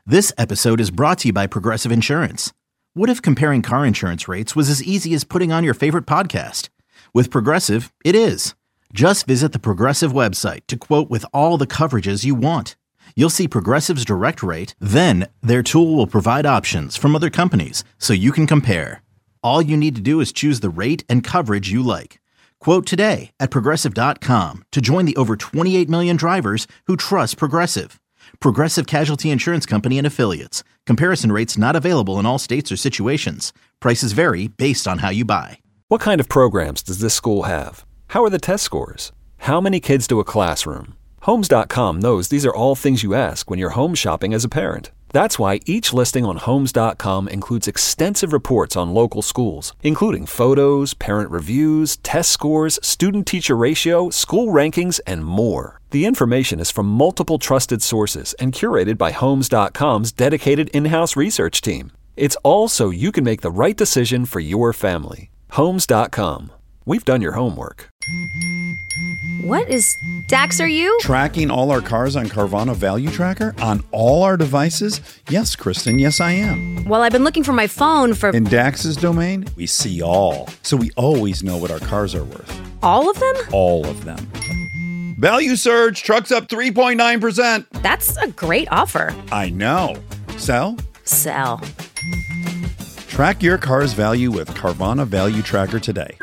This episode is brought to you by Progressive Insurance. What if comparing car insurance rates was as easy as putting on your favorite podcast? With Progressive, it is. Just visit the Progressive website to quote with all the coverages you want. You'll see Progressive's direct rate, then their tool will provide options from other companies so you can compare. All you need to do is choose the rate and coverage you like. Quote today at Progressive.com to join the over 28 million drivers who trust Progressive. Progressive Casualty Insurance Company and Affiliates. Comparison rates not available in all states or situations. Prices vary based on how you buy. What kind of programs does this school have? How are the test scores? How many kids do a classroom? Homes.com knows these are all things you ask when you're home shopping as a parent. That's why each listing on Homes.com includes extensive reports on local schools, including photos, parent reviews, test scores, student-teacher ratio, school rankings, and more. The information is from multiple trusted sources and curated by Homes.com's dedicated in-house research team. It's all so you can make the right decision for your family. Homes.com. We've done your homework. What is... Dax, are you? Tracking all our cars on Carvana Value Tracker on all our devices? Yes, Kristen, yes I am. Well, I've been looking for my phone for... In Dax's domain, we see all. So we always know what our cars are worth. All of them? All of them. Value surge, trucks up 3.9%. That's a great offer. I know. Sell? Sell. Track your car's value with Carvana Value Tracker today.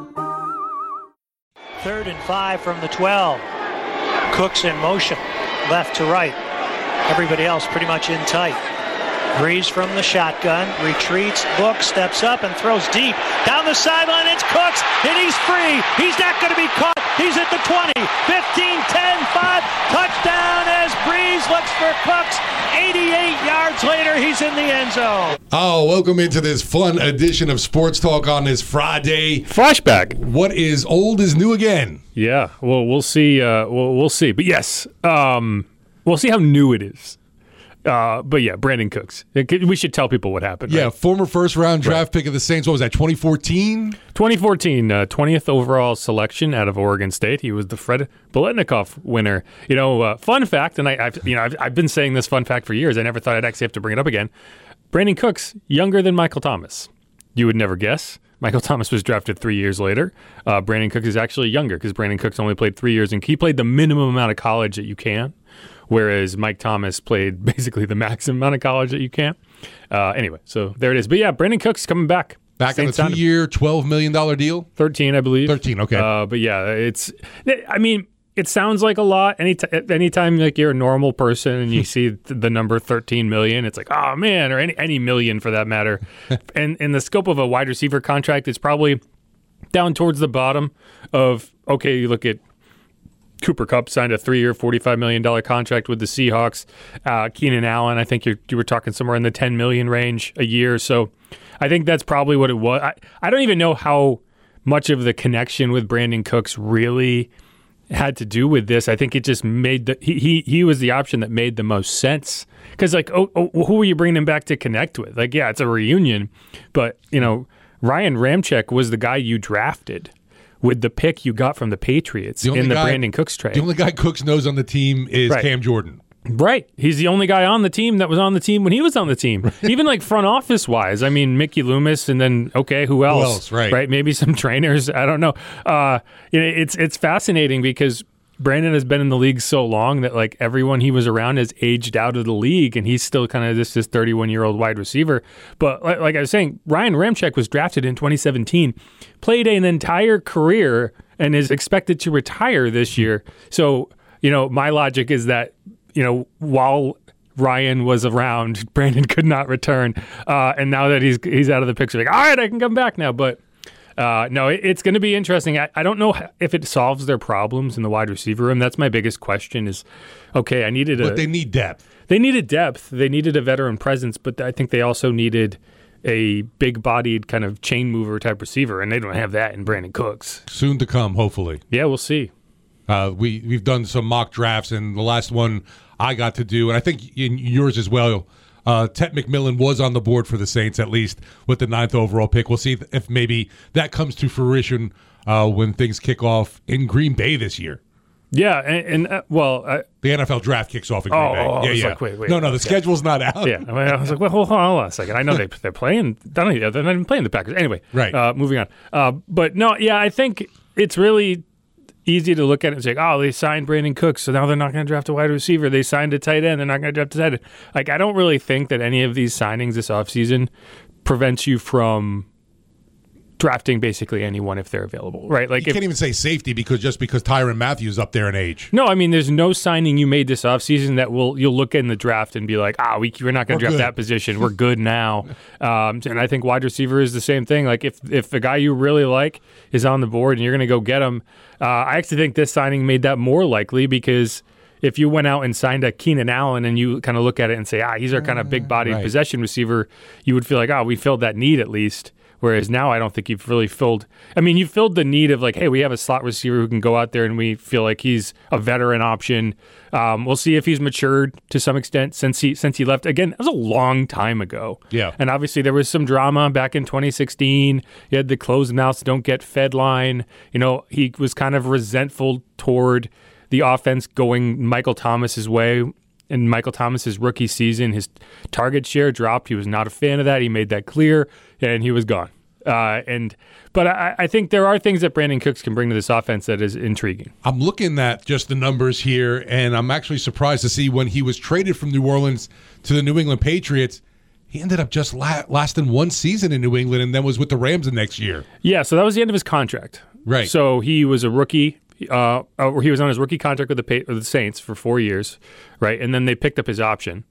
3rd and 5 from the 12. Cooks in motion, left to right. Everybody else pretty much in tight. Breeze from the shotgun, retreats, Book steps up and throws deep. Down the sideline, it's Cooks, and he's free. He's not going to be caught. He's at the 20, 15, 10, 5. Touchdown as Breeze looks for Cooks. 88 yards later, he's in the end zone. Oh, welcome into this fun edition of Sports Talk on this Friday. Flashback. What is old is new again. Yeah, well, we'll see. We'll see. But yes, we'll see how new it is. But yeah, Brandon Cooks. We should tell people what happened. Yeah, right? Former first-round draft pick of the Saints. What was that, 2014? 2014, 20th overall selection out of Oregon State. He was the Fred Biletnikoff winner. You know, fun fact, and I've been saying this fun fact for years. I never thought I'd actually have to bring it up again. Brandon Cooks, younger than Michael Thomas. You would never guess. Michael Thomas was drafted 3 years later. Brandon Cooks is actually younger because Brandon Cooks only played 3 years, and he played the minimum amount of college that you can. Whereas Mike Thomas played basically the maximum amount of college that you can. Anyway, so there it is. But yeah, Brandon Cooks coming back. Back on a 2-year, $12 million deal? 13, I believe. 13, okay. But yeah, it sounds like a lot. Anytime like you're a normal person and you see the number 13 million, it's like, oh man, or any million for that matter. And in the scope of a wide receiver contract, it's probably down towards the bottom of, okay, you look at Cooper Kupp signed a 3-year, $45 million contract with the Seahawks. Keenan Allen, I think you were talking somewhere in the $10 million range a year. So I think that's probably what it was. I don't even know how much of the connection with Brandon Cooks really had to do with this. I think it just made he was the option that made the most sense. Because like, who are you bringing him back to connect with? Like, yeah, it's a reunion, but you know, Ryan Ramczyk was the guy you drafted with the pick you got from the Patriots in the Brandon Cooks trade. The only guy Cooks knows on the team is Cam Jordan. Right. He's the only guy on the team that was on the team when he was on the team. Even like front office wise. I mean, Mickey Loomis and then, okay, who else? Who else, right. Maybe some trainers. I don't know. It's fascinating because Brandon has been in the league so long that like everyone he was around has aged out of the league, and he's still kind of this 31-year-old wide receiver. But like I was saying, Ryan Ramczyk was drafted in 2017, played an entire career, and is expected to retire this year. So, you know, my logic is that, you know, while Ryan was around, Brandon could not return. And now that he's out of the picture, like, all right, I can come back now. But no, it's going to be interesting. I don't know if it solves their problems in the wide receiver room. That's my biggest question is, okay, but they need depth. They needed depth. They needed a veteran presence, but I think they also needed a big-bodied kind of chain mover type receiver, and they don't have that in Brandon Cooks. Soon to come, hopefully. Yeah, we'll see. We've done some mock drafts, and the last one I got to do, and I think in yours as well, Tet McMillan was on the board for the Saints, at least with the 9th overall pick. We'll see if maybe that comes to fruition when things kick off in Green Bay this year. Yeah, and the NFL draft kicks off in Green Bay. I was like, wait. No, the schedule's not out. Yeah, I was like, well, hold on a second. I know they're playing. They're not even playing the Packers anyway. Right. Moving on. But no, yeah, I think it's really easy to look at it and say, oh, they signed Brandon Cooks, so now they're not going to draft a wide receiver. They signed a tight end, they're not going to draft a tight end. Like, I don't really think that any of these signings this offseason prevents you from drafting basically anyone if they're available, right? Like, you can't even say safety because Tyrann Mathieu is up there in age. No, I mean, there's no signing you made this offseason that you'll look in the draft and be like, we're not going to draft that position. We're good now. And I think wide receiver is the same thing. Like, if the guy you really like is on the board and you're going to go get him, I actually think this signing made that more likely because if you went out and signed a Keenan Allen and you kind of look at it and say, he's our kind of big-bodied possession receiver, you would feel like, we filled that need at least. Whereas now I don't think you've really filled – I mean, you filled the need of like, hey, we have a slot receiver who can go out there and we feel like he's a veteran option. We'll see if he's matured to some extent since he left. Again, that was a long time ago. Yeah. And obviously there was some drama back in 2016. He had the closed mouths, don't get fed line. You know, he was kind of resentful toward the offense going Michael Thomas's way. In Michael Thomas's rookie season, his target share dropped. He was not a fan of that. He made that clear, and he was gone. But I think there are things that Brandon Cooks can bring to this offense that is intriguing. I'm looking at just the numbers here, and I'm actually surprised to see when he was traded from New Orleans to the New England Patriots, he ended up just lasting one season in New England and then was with the Rams the next year. Yeah, so that was the end of his contract. Right. So he was a rookie. He was on his rookie contract with the Saints for 4 years, right? And then they picked up his option.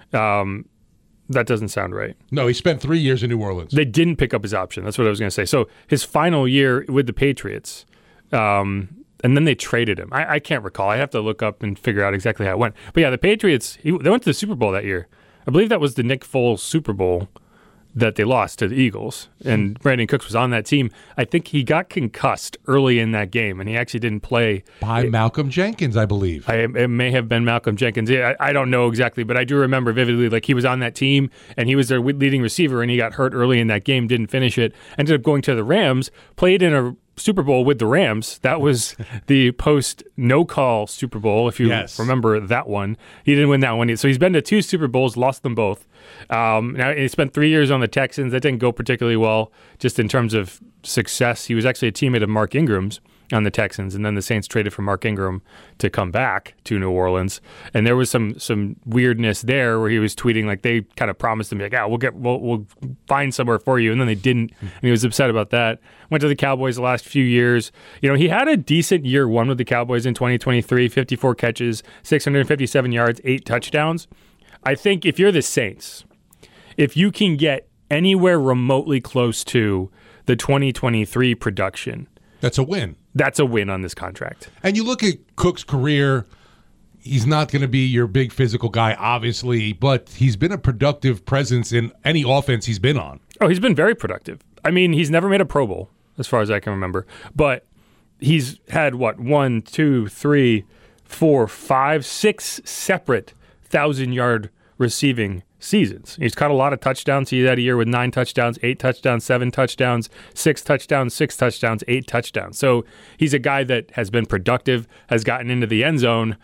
That doesn't sound right. No, he spent 3 years in New Orleans. They didn't pick up his option. That's what I was going to say. So his final year with the Patriots, and then they traded him. I can't recall. I have to look up and figure out exactly how it went. But yeah, the Patriots, they went to the Super Bowl that year. I believe that was the Nick Foles Super Bowl that they lost to the Eagles, and Brandon Cooks was on that team. I think he got concussed early in that game, and he actually didn't play. By Malcolm Jenkins, I believe. It may have been Malcolm Jenkins. I don't know exactly, but I do remember vividly, like, he was on that team, and he was their leading receiver, and he got hurt early in that game, didn't finish it, ended up going to the Rams, played in a Super Bowl with the Rams. That was the post no-call Super Bowl, if you remember that one. He didn't win that one. So he's been to 2 Super Bowls, lost them both. Now he spent 3 years on the Texans. That didn't go particularly well, just in terms of success. He was actually a teammate of Mark Ingram's on the Texans, and then the Saints traded for Mark Ingram to come back to New Orleans. And there was some weirdness there where he was tweeting like they kind of promised him, like, we'll find somewhere for you, and then they didn't, and he was upset about that. Went to the Cowboys the last few years. You know, he had a decent year one with the Cowboys in 2023, 54 catches, 657 yards, 8 touchdowns. I think if you're the Saints, if you can get anywhere remotely close to the 2023 production, that's a win. That's a win on this contract. And you look at Cook's career, he's not going to be your big physical guy, obviously, but he's been a productive presence in any offense he's been on. Oh, he's been very productive. I mean, he's never made a Pro Bowl, as far as I can remember. But he's had, 1, 2, 3, 4, 5, 6 separate 1,000-yard receiving seasons. He's caught a lot of touchdowns. He had a year with 9 touchdowns, 8 touchdowns, 7 touchdowns, 6 touchdowns, 6 touchdowns, 8 touchdowns. So he's a guy that has been productive, has gotten into the end zone.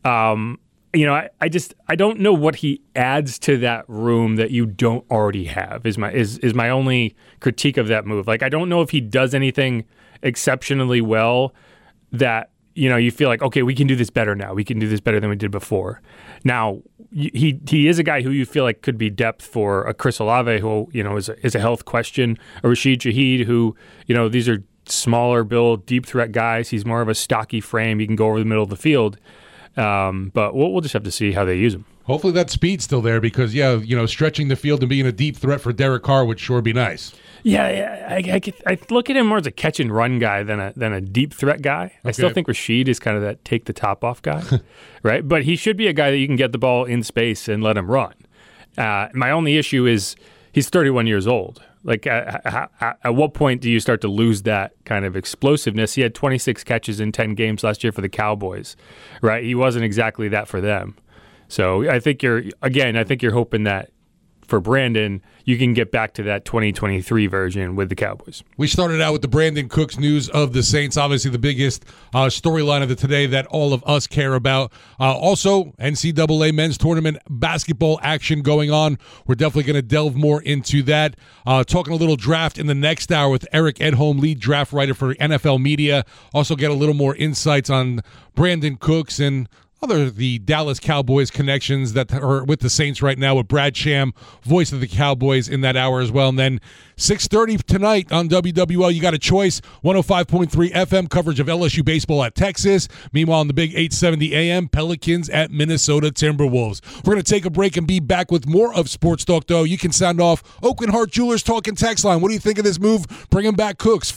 I don't know what he adds to that room that you don't already have is my only critique of that move. Like, I don't know if he does anything exceptionally well that, you feel like, okay, we can do this better now. We can do this better than we did before. Now, he is a guy who you feel like could be depth for a Chris Olave, who, is a health question, a Rashid Shaheed, who, these are smaller build, deep threat guys. He's more of a stocky frame. He can go over the middle of the field. But we'll just have to see how they use him. Hopefully that speed's still there because, stretching the field and being a deep threat for Derek Carr would sure be nice. Yeah, I look at him more as a catch and run guy than a deep threat guy. Okay. I still think Rashid is kind of that take the top off guy, right? But he should be a guy that you can get the ball in space and let him run. My only issue is he's 31 years old. Like, at what point do you start to lose that kind of explosiveness? He had 26 catches in 10 games last year for the Cowboys, right? He wasn't exactly that for them. So I think you're hoping that for Brandon, you can get back to that 2023 version with the Cowboys. We started out with the Brandon Cooks news of the Saints, obviously the biggest storyline of the today that all of us care about. Also, NCAA men's tournament basketball action going on. We're definitely going to delve more into that. Talking a little draft in the next hour with Eric Edholm, lead draft writer for NFL Media. Also get a little more insights on Brandon Cooks and the Dallas Cowboys connections that are with the Saints right now with Brad Sham, voice of the Cowboys, in that hour as well. And then 6:30 tonight on WWL, you got a choice, 105.3 FM coverage of LSU baseball at Texas. Meanwhile, on the big 870 AM, Pelicans at Minnesota Timberwolves. We're going to take a break and be back with more of Sports Talk, though. You can sound off Oakland Heart Jewelers talking text line. What do you think of this move? Bringing back Cooks,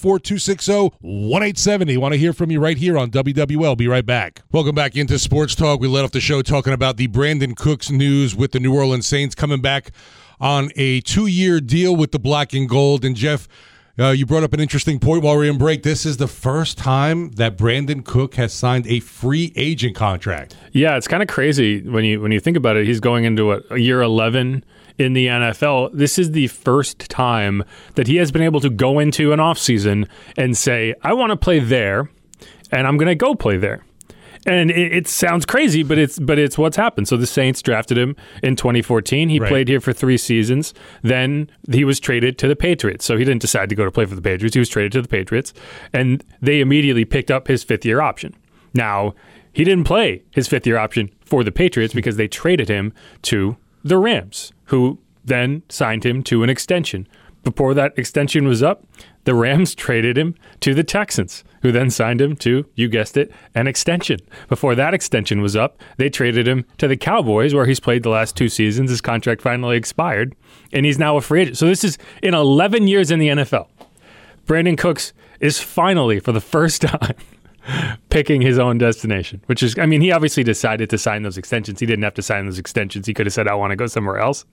504-260-1870. Want to hear from you right here on WWL. Be right back. Welcome back into Sports Talk. We led off the show talking about the Brandon Cooks news with the New Orleans Saints coming back on a 2-year deal with the Black and Gold. And Jeff, you brought up an interesting point while we were in break. This is the first time that Brandon Cook has signed a free agent contract. Yeah, it's kind of crazy when you think about it. He's going into a year 11 in the NFL. This is the first time that he has been able to go into an offseason and say, I want to play there, and I'm going to go play there. And it sounds crazy, but it's what's happened. So the Saints drafted him in 2014. He played here for 3 seasons. Then he was traded to the Patriots. So he didn't decide to go to play for the Patriots. He was traded to the Patriots, and they immediately picked up his 5th-year option. Now, he didn't play his 5th-year option for the Patriots because they traded him to the Rams, who then signed him to an extension. Before that extension was up, the Rams traded him to the Texans, who then signed him to, you guessed it, an extension. Before that extension was up, they traded him to the Cowboys, where he's played the last 2 seasons. His contract finally expired, and he's now a free agent. So this is in 11 years in the NFL. Brandon Cooks is finally, for the first time, picking his own destination, which is, I mean, he obviously decided to sign those extensions. He didn't have to sign those extensions. He could have said, I want to go somewhere else.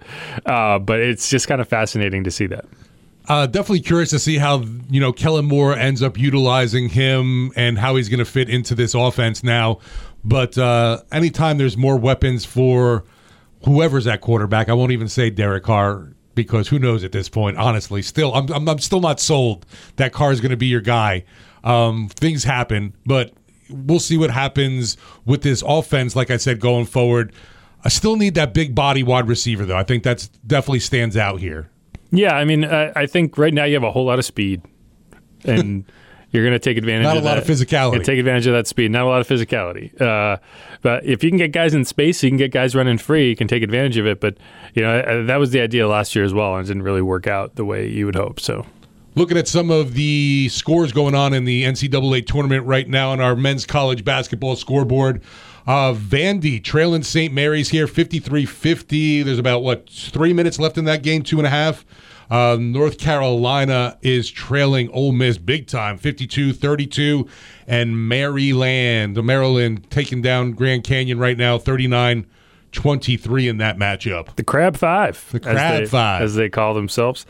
But it's just kind of fascinating to see that. Definitely curious to see how, Kellen Moore ends up utilizing him and how he's going to fit into this offense now. But anytime there's more weapons for whoever's at quarterback, I won't even say Derek Carr, because who knows at this point, honestly. Still, I'm still not sold that Carr is going to be your guy. Things happen, but we'll see what happens with this offense, like I said, going forward. I still need that big body wide receiver, though. I think that's definitely stands out here. Yeah, I mean, I think right now you have a whole lot of speed, and you're going to take advantage of that. Not a lot of physicality. You take advantage of that speed, not a lot of physicality. But if you can get guys in space, you can get guys running free, you can take advantage of it. But, that was the idea last year as well, and it didn't really work out the way you would hope. So, looking at some of the scores going on in the NCAA tournament right now on our men's college basketball scoreboard. Vandy trailing St. Mary's here, 53-50. There's about, 3 minutes left in that game, 2.5. North Carolina is trailing Ole Miss big time, 52-32. And Maryland taking down Grand Canyon right now, 39-23 in that matchup. The Crab Five. The Crab Five. As they call themselves.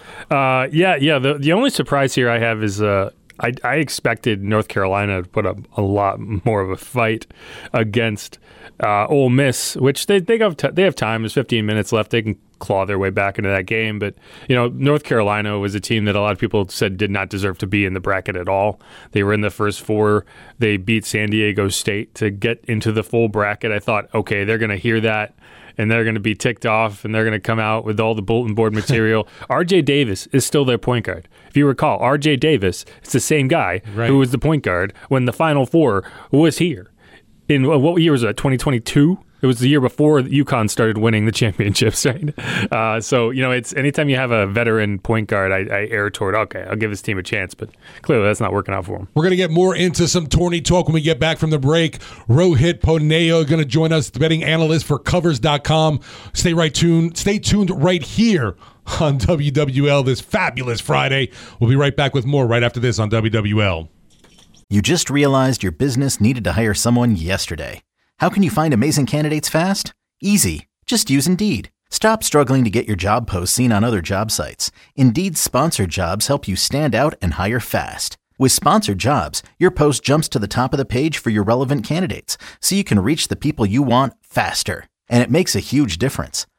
The only surprise here I have is I expected North Carolina to put up a lot more of a fight against Ole Miss, which they have time. There's 15 minutes left. They can claw their way back into that game. But, North Carolina was a team that a lot of people said did not deserve to be in the bracket at all. They were in the first 4. They beat San Diego State to get into the full bracket. I thought, okay, they're going to hear that, and they're going to be ticked off, and they're going to come out with all the bulletin board material. R.J. Davis is still their point guard. If you recall, R.J. Davis is the same guy who was the point guard when the Final Four was here. In what year was that, 2022? It was the year before UConn started winning the championships, right? So, it's anytime you have a veteran point guard, I err toward, okay, I'll give this team a chance. But clearly that's not working out for them. We're going to get more into some tourney talk when we get back from the break. Rohit Poneo going to join us, the betting analyst for Covers.com. Stay tuned right here on WWL this fabulous Friday. We'll be right back with more right after this on WWL. You just realized your business needed to hire someone yesterday. How can you find amazing candidates fast? Easy. Just use Indeed. Stop struggling to get your job posts seen on other job sites. Indeed's sponsored jobs help you stand out and hire fast. With sponsored jobs, your post jumps to the top of the page for your relevant candidates, so you can reach the people you want faster. And it makes a huge difference.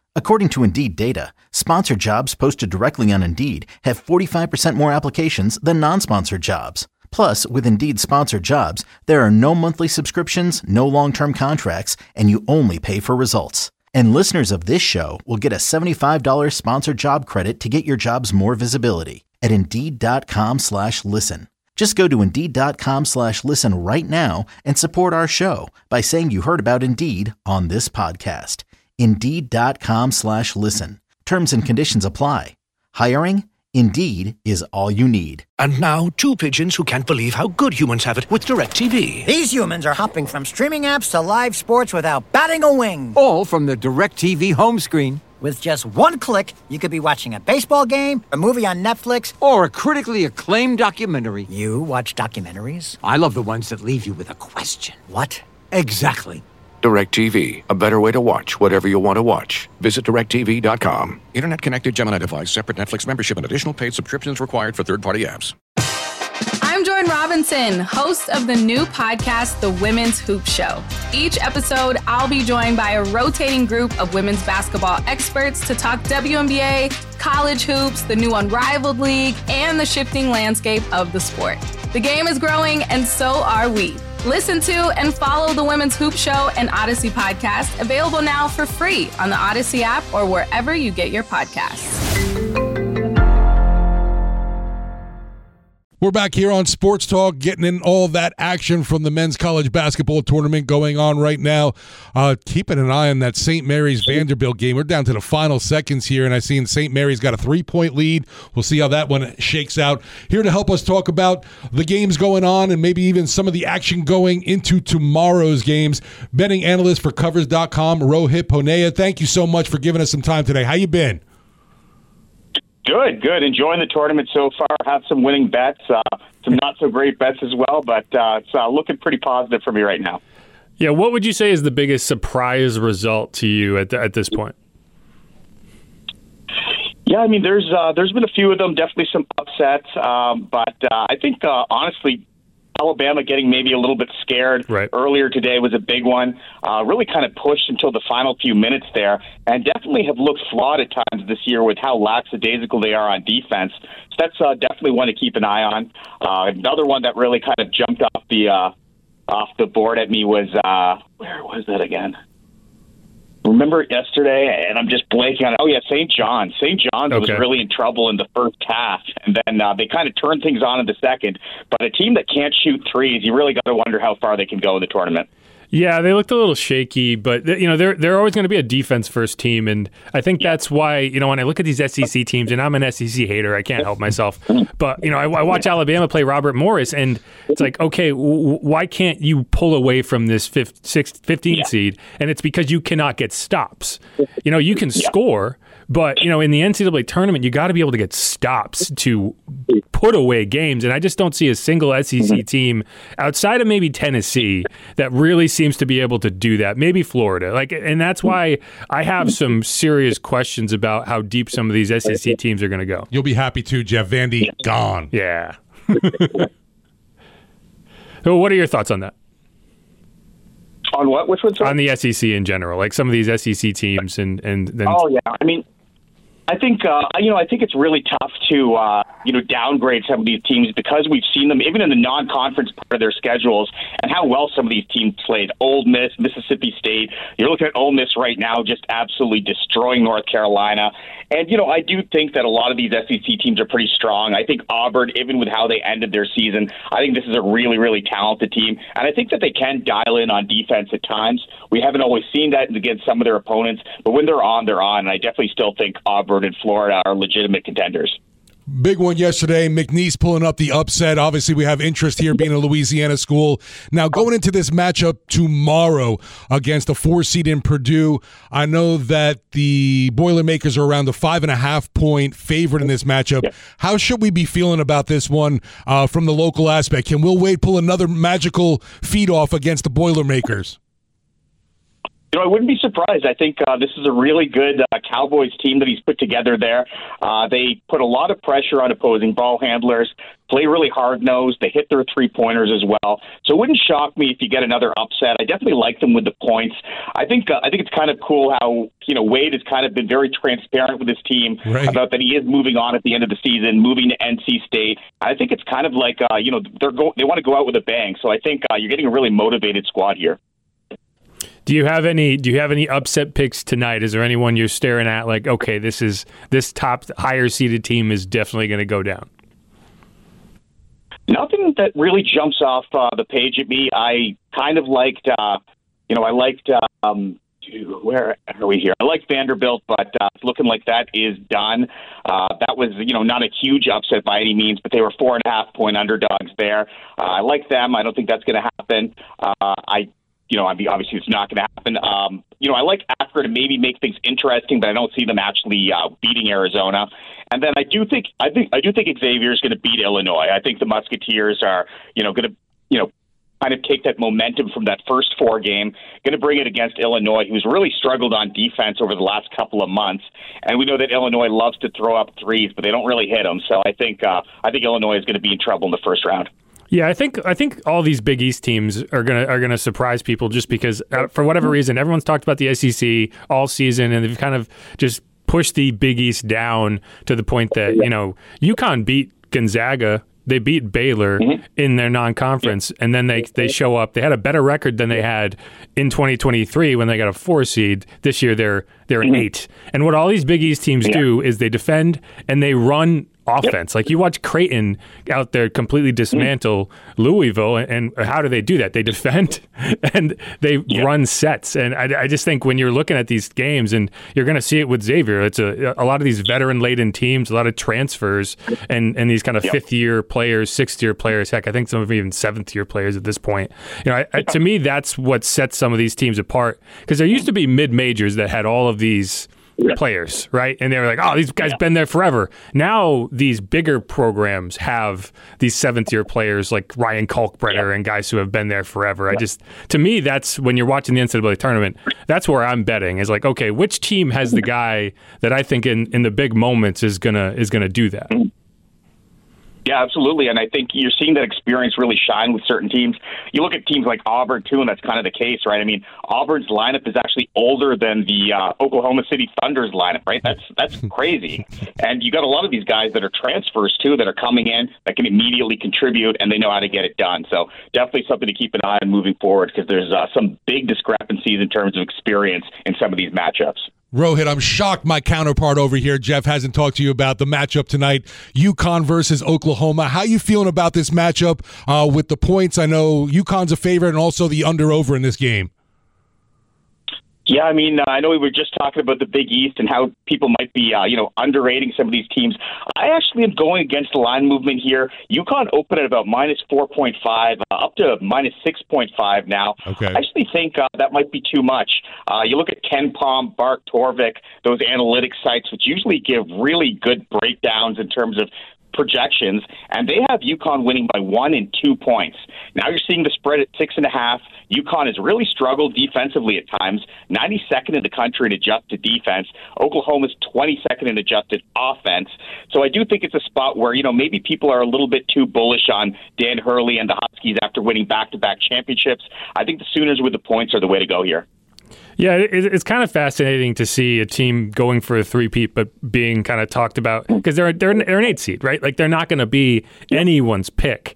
According to Indeed data, sponsored jobs posted directly on Indeed have 45% more applications than non-sponsored jobs. Plus, with Indeed sponsored jobs, there are no monthly subscriptions, no long-term contracts, and you only pay for results. And listeners of this show will get a $75 sponsored job credit to get your jobs more visibility at Indeed.com/listen. Just go to Indeed.com/listen right now and support our show by saying you heard about Indeed on this podcast. Indeed.com/listen. Terms and conditions apply. Hiring? Indeed is all you need. And now, two pigeons who can't believe how good humans have it with DirecTV. These humans are hopping from streaming apps to live sports without batting a wing. All from the DirecTV home screen. With just one click, you could be watching a baseball game, a movie on Netflix, or a critically acclaimed documentary. You watch documentaries? I love the ones that leave you with a question. What? Exactly. DirecTV, a better way to watch whatever you want to watch. Visit DirecTV.com. Internet connected Gemini device, separate Netflix membership, and additional paid subscriptions required for third-party apps. I'm Jordan Robinson, host of the new podcast, The Women's Hoop Show. Each episode, I'll be joined by a rotating group of women's basketball experts to talk WNBA, college hoops, the new Unrivaled League, and the shifting landscape of the sport. The game is growing, and so are we. Listen to and follow the Women's Hoop Show and Odyssey podcast, available now for free on the Odyssey app or wherever you get your podcasts. We're back here on Sports Talk, getting in all that action from the men's college basketball tournament going on right now. Keeping an eye on that St. Mary's Vanderbilt game. We're down to the final seconds here, and I seen St. Mary's got a 3-point lead. We'll see how that one shakes out. Here to help us talk about the games going on and maybe even some of the action going into tomorrow's games, betting analyst for Covers.com, Rohit Ponea. Thank you so much for giving us some time today. How you been? Good. Enjoying the tournament so far. Have some winning bets, some not so great bets as well, but it's looking pretty positive for me right now. Yeah, what would you say is the biggest surprise result to you at this point? Yeah, I mean, there's been a few of them, definitely some upsets, but I think honestly, Alabama getting maybe a little bit scared earlier today was a big one. Really kind of pushed until the final few minutes there, and definitely have looked flawed at times this year with how lackadaisical they are on defense. So that's definitely one to keep an eye on. Another one that really kind of jumped off the board at me was where was that again? Remember yesterday, and I'm just blanking on it. Oh, yeah, St. John's. St. John's was really in trouble in the first half, and then they kind of turned things on in the second. But a team that can't shoot threes, you really got to wonder how far they can go in the tournament. Yeah, they looked a little shaky, but they're always going to be a defense-first team, and I think that's why when I look at these SEC teams, and I'm an SEC hater, I can't help myself, but I watch Alabama play Robert Morris, and it's like, okay, why can't you pull away from this 15 seed? And it's because you cannot get stops. You can score, but in the NCAA tournament, you got to be able to get stops to put away games, and I just don't see a single SEC team outside of maybe Tennessee that really seems to be able to do that. Maybe Florida, and that's why I have some serious questions about how deep some of these SEC teams are going to go. You'll be happy too, Jeff. Vandy gone. Yeah. So, what are your thoughts on that? On what? Which one? On the SEC in general, like some of these SEC teams, and then. Oh yeah, I mean, I think I think it's really tough to downgrade some of these teams because we've seen them even in the non-conference part of their schedules and how well some of these teams played. Ole Miss, Mississippi State. You're looking at Ole Miss right now, just absolutely destroying North Carolina. And I do think that a lot of these SEC teams are pretty strong. I think Auburn, even with how they ended their season, I think this is a really, really talented team. And I think that they can dial in on defense at times. We haven't always seen that against some of their opponents, but when they're on, they're on. And I definitely still think Auburn and Florida are legitimate contenders. Big one yesterday, McNeese pulling up the upset. Obviously, we have interest here being a Louisiana school. Now, going into this matchup tomorrow against a 4 seed in Purdue, I know that the Boilermakers are around the 5.5-point favorite in this matchup. Yeah. How should we be feeling about this one from the local aspect? Can Will Wade pull another magical feat off against the Boilermakers? I wouldn't be surprised. I think this is a really good Cowboys team that he's put together there. They put a lot of pressure on opposing ball handlers, play really hard-nosed. They hit their three-pointers as well. So it wouldn't shock me if you get another upset. I definitely like them with the points. I think it's kind of cool how, Wade has kind of been very transparent with his team about that he is moving on at the end of the season, moving to NC State. I think it's kind of like, they want to go out with a bang. So I think you're getting a really motivated squad here. Do you have any upset picks tonight? Is there anyone you're staring at like, okay, this top higher seeded team is definitely going to go down? Nothing that really jumps off the page at me. I kind of liked, where are we here? I like Vanderbilt, but it's looking like that is done. That was, not a huge upset by any means, but they were 4.5-point underdogs there. I like them. I don't think that's going to happen. Obviously it's not going to happen. I like Akron to maybe make things interesting, but I don't see them actually beating Arizona. And then I do think Xavier is going to beat Illinois. I think the Musketeers are, going to, kind of take that momentum from that first 4 game, going to bring it against Illinois, who's really struggled on defense over the last couple of months. And we know that Illinois loves to throw up threes, but they don't really hit them. So I think Illinois is going to be in trouble in the first round. Yeah, I think all these Big East teams are gonna surprise people just because for whatever reason everyone's talked about the SEC all season and they've kind of just pushed the Big East down to the point that UConn beat Gonzaga. They beat Baylor in their non-conference, and then they show up. They had a better record than they had in 2023 when they got a 4 seed. This year they're an 8. And what all these Big East teams do is they defend and they run offense. Like you watch Creighton out there completely dismantle Louisville, and how do they do that? They defend and they run sets. And I just think when you're looking at these games, and you're going to see it with Xavier, it's a lot of these veteran-laden teams, a lot of transfers, and these kind of fifth-year players, sixth-year players. Heck, I think some of them even seventh-year players at this point. To me, that's what sets some of these teams apart, because there used to be mid-majors that had all of these players, right? And they were like, oh, these guys been there forever. Now these bigger programs have these seventh-year players like Ryan Kalkbrenner and guys who have been there forever. To me, that's when you're watching the NCAA tournament, that's where I'm betting is like, okay, which team has the guy that I think in the big moments is gonna do that? Yeah, absolutely. And I think you're seeing that experience really shine with certain teams. You look at teams like Auburn, too, and that's kind of the case, right? I mean, Auburn's lineup is actually older than the Oklahoma City Thunder's lineup, right? That's crazy. And you got a lot of these guys that are transfers, too, that are coming in that can immediately contribute, and they know how to get it done. So definitely something to keep an eye on moving forward, because there's some big discrepancies in terms of experience in some of these matchups. Rohit, I'm shocked my counterpart over here, Jeff, hasn't talked to you about the matchup tonight, UConn versus Oklahoma. How you feeling about this matchup with the points? I know UConn's a favorite and also the under-over in this game. Yeah, I mean, I know we were just talking about the Big East and how people might be, underrating some of these teams. I actually am going against the line movement here. UConn opened at about minus 4.5, up to minus 6.5 now. Okay. I actually think that might be too much. You look at KenPom, Bark Torvik, those analytics sites, which usually give really good breakdowns in terms of projections, and they have UConn winning by 1 and 2 points. Now you're seeing the spread at 6.5. UConn has really struggled defensively at times, 92nd in the country in adjusted defense. Oklahoma's 22nd in adjusted offense. So I do think it's a spot where, maybe people are a little bit too bullish on Dan Hurley and the Huskies after winning back-to-back championships. I think the Sooners with the points are the way to go here. Yeah, it's kind of fascinating to see a team going for a three-peat, but being kind of talked about because they're an 8 seed, right? Like they're not going to be anyone's pick.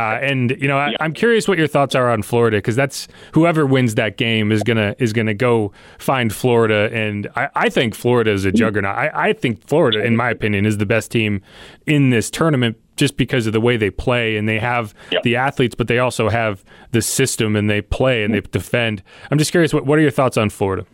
I'm curious what your thoughts are on Florida, because that's whoever wins that game is gonna go find Florida, and I think Florida is a juggernaut. I think Florida, in my opinion, is the best team in this tournament, just because of the way they play, and they have the athletes, but they also have the system, and they play and they defend. I'm just curious, what are your thoughts on Florida?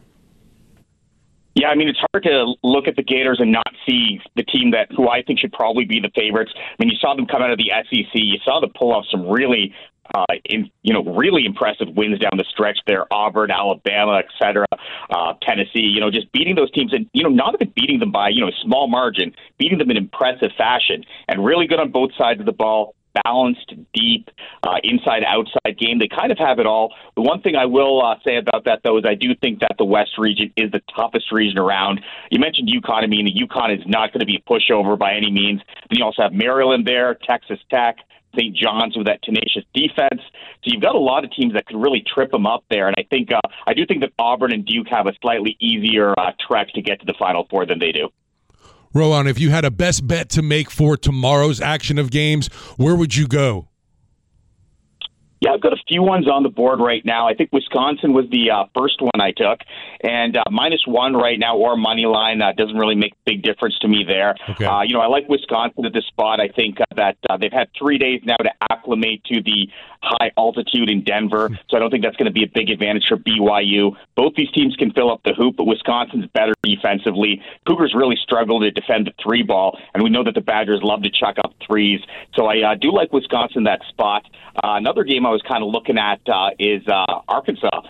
Yeah, I mean, it's hard to look at the Gators and not see the team who I think should probably be the favorites. I mean, you saw them come out of the SEC. You saw them pull off some really really impressive wins down the stretch there, Auburn, Alabama, et cetera, Tennessee, just beating those teams and, not even beating them by, a small margin, beating them in impressive fashion and really good on both sides of the ball. balanced, deep, inside-outside game. They kind of have it all. The one thing I will say about that, though, is I do think that the West region is the toughest region around. You mentioned UConn. I mean, UConn is not going to be a pushover by any means. Then you also have Maryland there, Texas Tech, St. John's with that tenacious defense. So you've got a lot of teams that could really trip them up there. And I do think that Auburn and Duke have a slightly easier trek to get to the Final Four than they do. Rowan, if you had a best bet to make for tomorrow's action of games, where would you go? Yeah, I've got a few ones on the board right now. I think Wisconsin was the first one I took, and -1 right now or money line doesn't really make a big difference to me there. Okay. I like Wisconsin at this spot. I think that they've had 3 days now to acclimate to the high altitude in Denver, so I don't think that's going to be a big advantage for BYU. Both these teams can fill up the hoop, but Wisconsin's better defensively. Cougars really struggle to defend the three ball, and we know that the Badgers love to chuck up threes. So I do like Wisconsin that spot. Another game I was kind of looking at is Arkansas,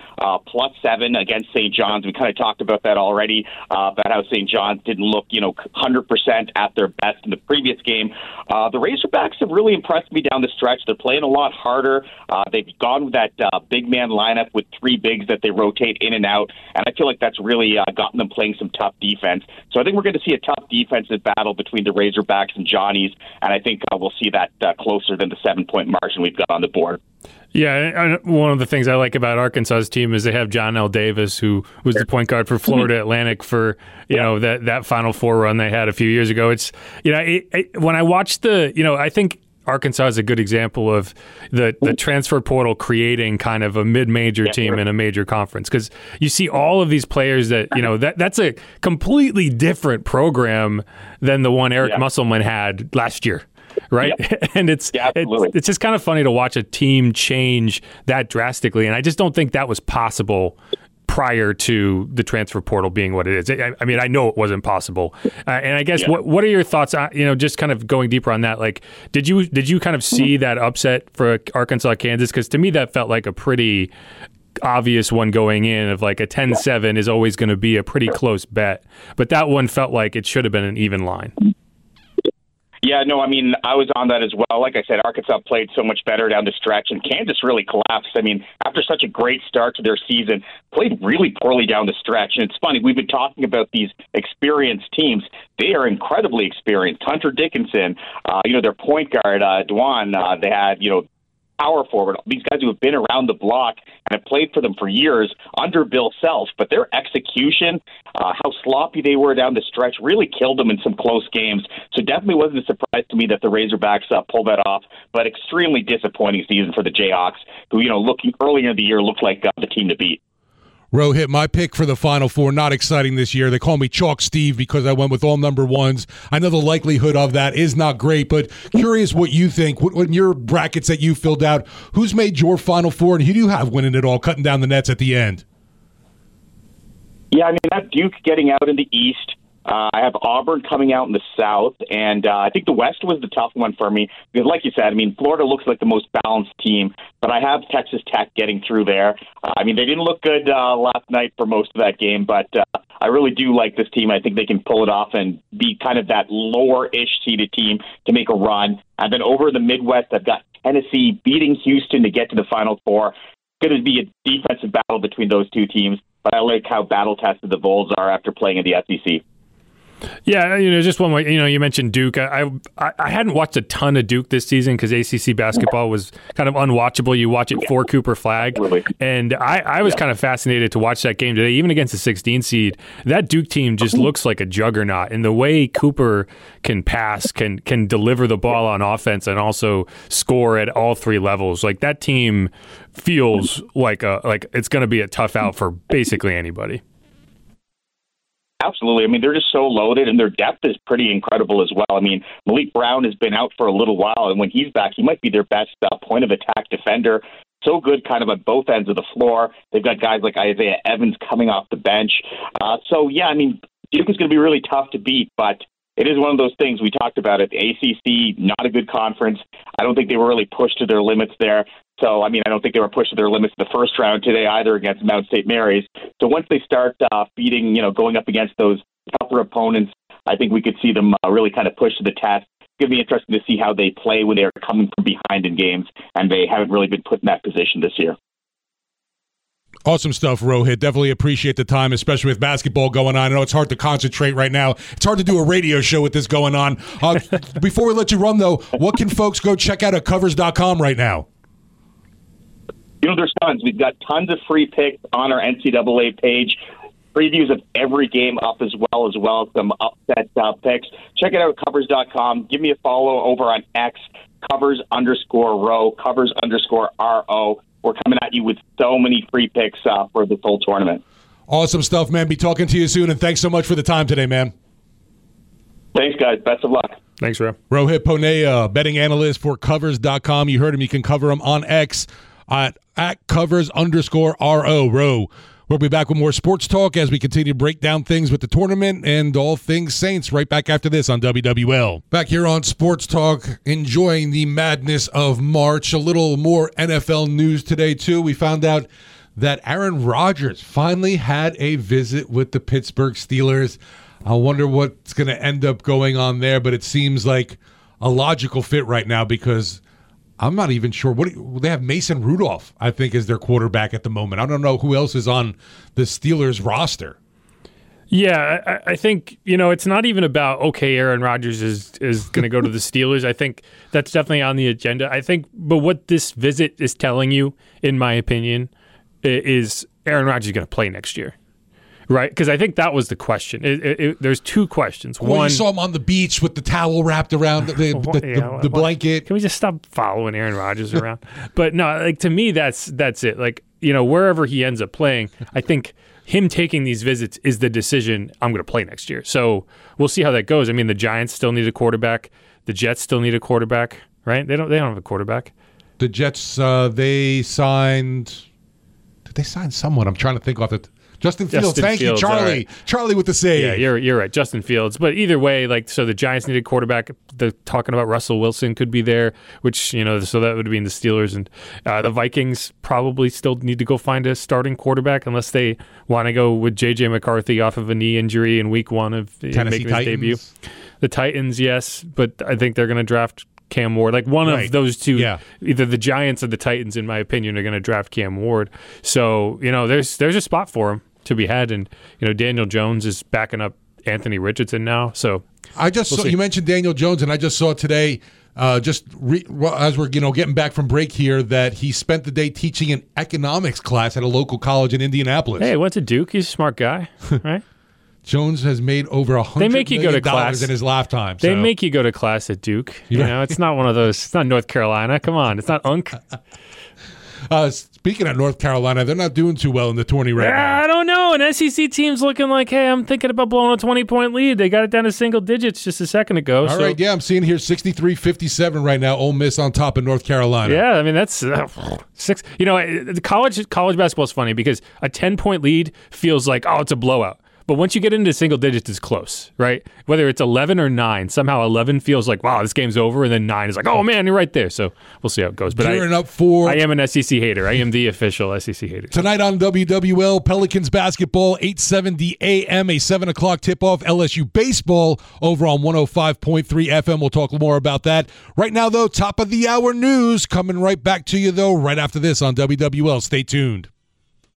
+7 against St. John's. We kind of talked about that already, about how St. John's didn't look, 100% at their best in the previous game. The Razorbacks have really impressed me down the stretch. They're playing a lot harder. They've gone with that big man lineup with 3 bigs that they rotate in and out, and I feel like that's really gotten them playing some tough defense. So I think we're going to see a tough defensive battle between the Razorbacks and Johnnies, and I think we'll see that closer than the 7-point margin we've got on the board. Yeah, and one of the things I like about Arkansas's team is they have John L. Davis, who was the point guard for Florida Atlantic for that Final Four run they had a few years ago. It's when I watched I think Arkansas is a good example of the transfer portal creating kind of a mid-major team in a major conference, because you see all of these players that that's a completely different program than the one Eric Musselman had last year. Right. Yep. And it's just kind of funny to watch a team change that drastically. And I just don't think that was possible prior to the transfer portal being what it is. I mean, I know it wasn't possible. And I guess what are your thoughts on, just kind of going deeper on that? Like, did you kind of see that upset for Arkansas, Kansas? Because to me, that felt like a pretty obvious one going in of like a 10-7 is always going to be a pretty close bet. But that one felt like it should have been an even line. Yeah, no, I mean, I was on that as well. Like I said, Arkansas played so much better down the stretch, and Kansas really collapsed. I mean, after such a great start to their season, played really poorly down the stretch. And it's funny, we've been talking about these experienced teams. They are incredibly experienced. Hunter Dickinson, their point guard, Dwan, they had, power forward, these guys who have been around the block and have played for them for years under Bill Self, but their execution, how sloppy they were down the stretch, really killed them in some close games. So definitely wasn't a surprise to me that the Razorbacks pulled that off, but extremely disappointing season for the Jayhawks, who, looking earlier in the year looked like the team to beat. Rohit, my pick for the Final Four, not exciting this year. They call me Chalk Steve because I went with all number ones. I know the likelihood of that is not great, but curious what you think. What in your brackets that you filled out, who's made your Final Four, and who do you have winning it all, cutting down the nets at the end? Yeah, I mean, I have Duke getting out in the East. I have Auburn coming out in the South, and I think the West was the tough one for me because, like you said, I mean, Florida looks like the most balanced team, but I have Texas Tech getting through there. I mean, they didn't look good last night for most of that game, but I really do like this team. I think they can pull it off and be kind of that lower-ish seeded team to make a run. And then over in the Midwest, I've got Tennessee beating Houston to get to the Final Four. It's going to be a defensive battle between those two teams, but I like how battle-tested the Vols are after playing in the SEC. Yeah, just one more. You mentioned Duke. I hadn't watched a ton of Duke this season because ACC basketball was kind of unwatchable. You watch it for Cooper Flagg, and I was kind of fascinated to watch that game today, even against the 16 seed. That Duke team just looks like a juggernaut, and the way Cooper can pass, can deliver the ball on offense, and also score at all 3 levels. Like that team feels like it's going to be a tough out for basically anybody. Absolutely. I mean, they're just so loaded, and their depth is pretty incredible as well. I mean, Malik Brown has been out for a little while, and when he's back, he might be their best point-of-attack defender. So good kind of on both ends of the floor. They've got guys like Isaiah Evans coming off the bench. I mean, Duke is going to be really tough to beat, but it is one of those things we talked about at the ACC, not a good conference. I don't think they were really pushed to their limits there. So, I mean, I don't think they were pushed to their limits in the first round today either against Mount St. Mary's. So once they start beating, going up against those tougher opponents, I think we could see them really kind of push to the test. going to be interesting to see how they play when they're coming from behind in games, and they haven't really been put in that position this year. Awesome stuff, Rohit. Definitely appreciate the time, especially with basketball going on. I know it's hard to concentrate right now. It's hard to do a radio show with this going on. Before we let you run, though, what can folks go check out at Covers.com right now? There's tons. We've got tons of free picks on our NCAA page. Previews of every game up as well as some upset picks. Check it out at Covers.com. Give me a follow over on X, Covers_Row, Covers_RO. We're coming at you with so many free picks for this whole tournament. Awesome stuff, man. Be talking to you soon, and thanks so much for the time today, man. Thanks, guys. Best of luck. Thanks, Ro. Rohit Ponea, betting analyst for Covers.com. You heard him. You can cover him on X at Covers_RO. Row. We'll be back with more sports talk as we continue to break down things with the tournament and all things Saints right back after this on WWL. Back here on Sports Talk, enjoying the madness of March. A little more NFL news today, too. We found out that Aaron Rodgers finally had a visit with the Pittsburgh Steelers. I wonder what's going to end up going on there, but it seems like a logical fit right now because I'm not even sure. They have Mason Rudolph, I think, is their quarterback at the moment. I don't know who else is on the Steelers roster. Yeah, I think, it's not even about, okay, Aaron Rodgers is going to go to the Steelers. I think that's definitely on the agenda. But what this visit is telling you, in my opinion, is Aaron Rodgers is going to play next year. Right, because I think that was the question. There's two questions. Well, you saw him on the beach with the towel wrapped around the blanket. Can we just stop following Aaron Rodgers around? But no, to me, that's it. Wherever he ends up playing, I think him taking these visits is the decision. I'm going to play next year. So we'll see how that goes. I mean, the Giants still need a quarterback. The Jets still need a quarterback, right? They don't have a quarterback. The Jets, they signed. Did they sign someone? I'm trying to think off the. Justin Fields, thank you, Charlie. Right. Charlie with the save. Yeah, you're right, Justin Fields. But either way, so the Giants need a quarterback. They're talking about Russell Wilson could be there, which, so that would be in the Steelers. And the Vikings probably still need to go find a starting quarterback unless they want to go with J.J. McCarthy off of a knee injury in week one of making his debut. The Titans, yes, but I think they're going to draft Cam Ward. Of those two, either the Giants or the Titans, in my opinion, are going to draft Cam Ward. So, there's a spot for him to be had, and Daniel Jones is backing up Anthony Richardson now. So I just saw, you mentioned Daniel Jones, and I just saw today, as we're getting back from break here, that he spent the day teaching an economics class at a local college in Indianapolis. Hey, went to Duke. He's a smart guy, right? Jones has made over $100 million in his lifetime. They make you go to class at Duke. It's not one of those. It's not North Carolina. Come on, it's not UNC. Speaking of North Carolina, they're not doing too well in the tourney right now. I don't know. An SEC team's looking like, hey, I'm thinking about blowing a 20-point lead. They got it down to single digits just a second ago. All right, I'm seeing here 63-57 right now. Ole Miss on top of North Carolina. Yeah, I mean, that's 6. The college basketball is funny because a 10-point lead feels like, oh, it's a blowout. But once you get into single digits, it's close, right? Whether it's 11 or 9, somehow 11 feels like, wow, this game's over, and then 9 is like, oh, man, you're right there. So we'll see how it goes. But I am an SEC hater. I am the official SEC hater. Tonight on WWL, Pelicans basketball, 8:70 a.m., a 7 o'clock tip-off, LSU baseball over on 105.3 FM. We'll talk more about that. Right now, though, top of the hour news coming right back to you, though, right after this on WWL. Stay tuned.